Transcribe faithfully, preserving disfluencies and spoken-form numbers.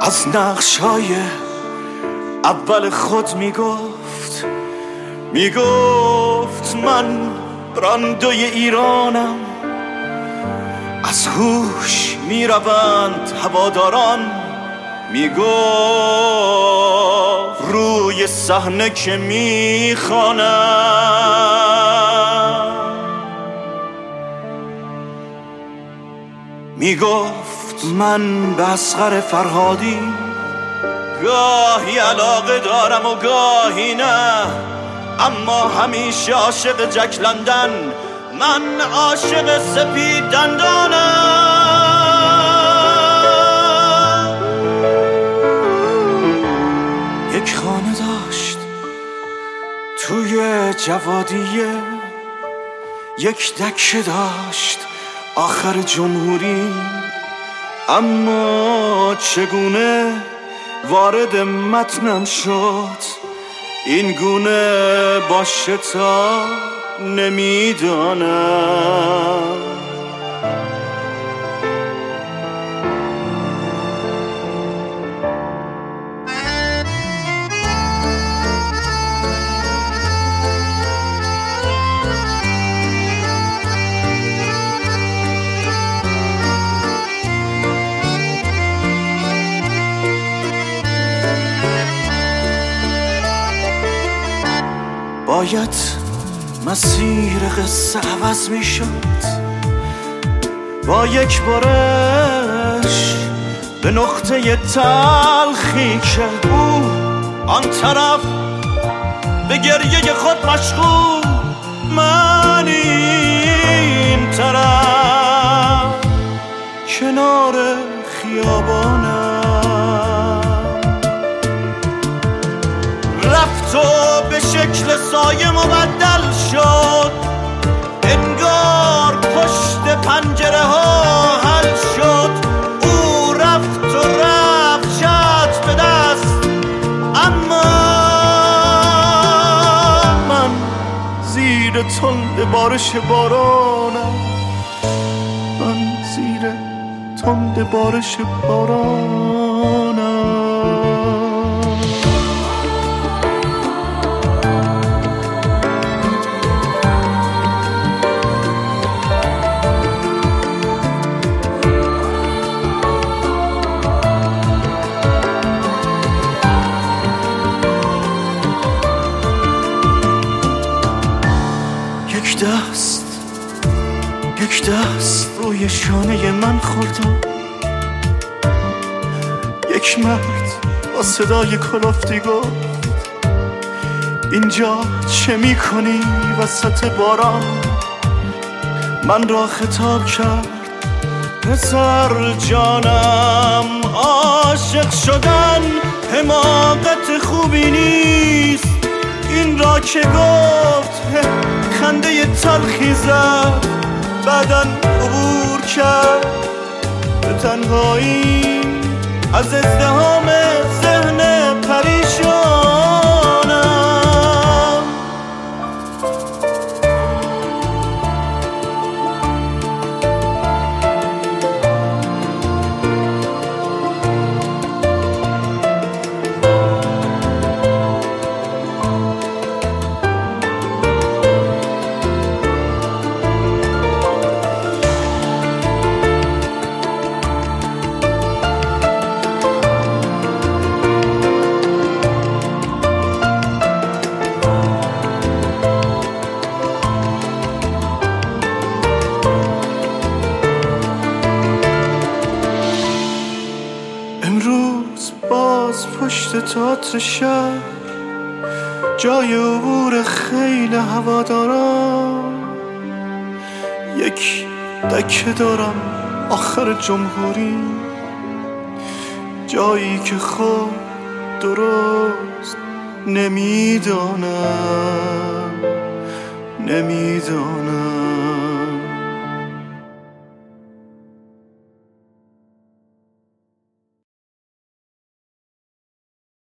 از نقش‌های اول خود میگفت میگفت من براندوی ایرانم. از هوش میروند هواداران، میگفت روی صحنه که میخوانم. میگفت من به اصغر فرهادی گاهی علاقه دارم و گاهی نه، اما همیشه عاشق جک لندن، من عاشق سپید دندانم. یک خانه داشت توی جوادیه، یک دکه داشت آخر جمهوری، اما چگونه وارد متنم شد این گونه باشه تا نمیدانم. باید مسیر قصه عوض می شد، با یک بارش به نقطه تلخی که او آن طرف به گریه خود مشغول، من این طرف کنار خیابانم. رفت و به شکل سایه مبدل شد، انگار پشت پنجره ها حل شد. او رفت و رفت چتر به دست، اما من زیر تند بارش بارانم، من زیر تند بارش بارانم. یک دست یک دست روی شانه من خورد، یک مرد با صدای کلفتی گفت اینجا چه میکنی وسط باران؟ من را خطاب کرد پسر جانم، عاشق شدن حماقت خوبی نیست. این را که گفت خنده تلخی زد، بعداً عبور کرد به تنهایی از ازدحام ذهن پریشانم. امروز باز پشت تئاتر شهر، جای عبور خیل هواداران، یک دکه دارم آخر جمهوری، جایی که خود درست نمیدانم نمیدانم